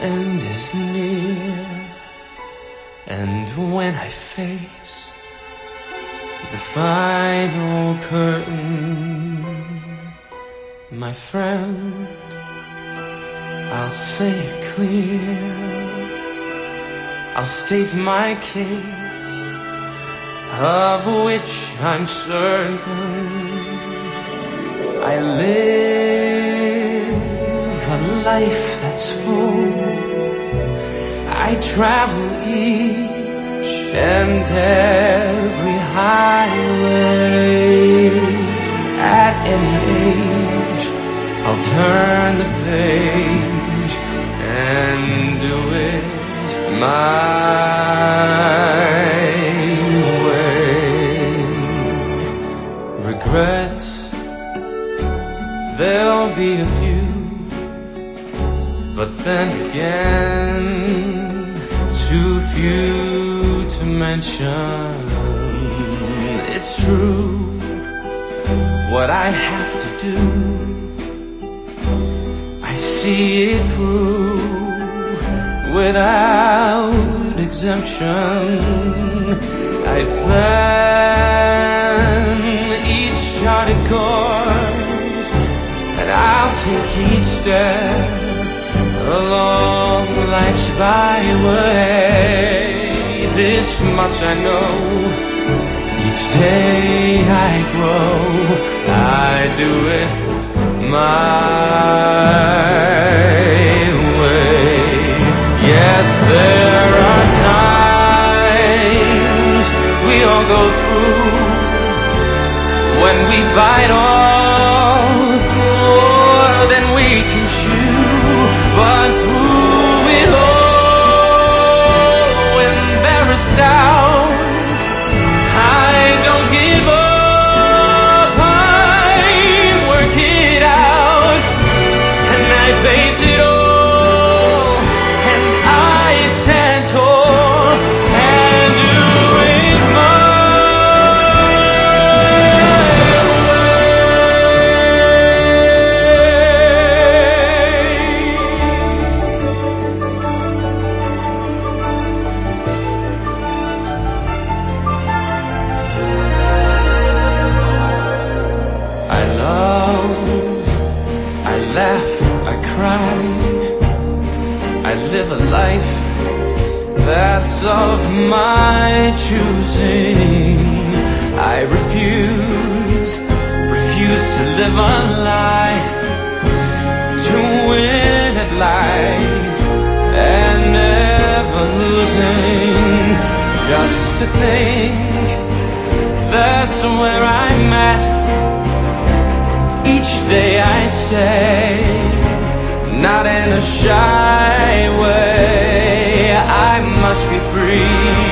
end is near, and when I face the final curtain, my friend, I'll say it clear. I'll state my case, of which I'm certain. I live a life that's full. I travel each and every highway. At any age, I'll turn the page and do it my way. Regrets, there'll be a few, but then again, too few to mention. It's true, what I have to do, I see it through without exemption. I plan each charted course, and I'll take each step along life's byway. This much I know, each day I grow, I do it my way. Yes, there are times we all go through when we bite off more than we can chew, but through it all, when there is doubt, I don't give up. I work it out, and I face it all. I live a life that's of my choosing. I refuse to live a lie, to win at life and never losing. Just to think that's where I'm at. Each day I say, not in a shy way, I must be free.